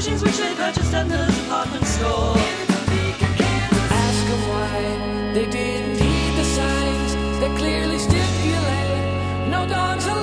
furnishings which they purchased at the department store. Ask them why they didn't heed the signs that clearly stipulate no dogs allowed.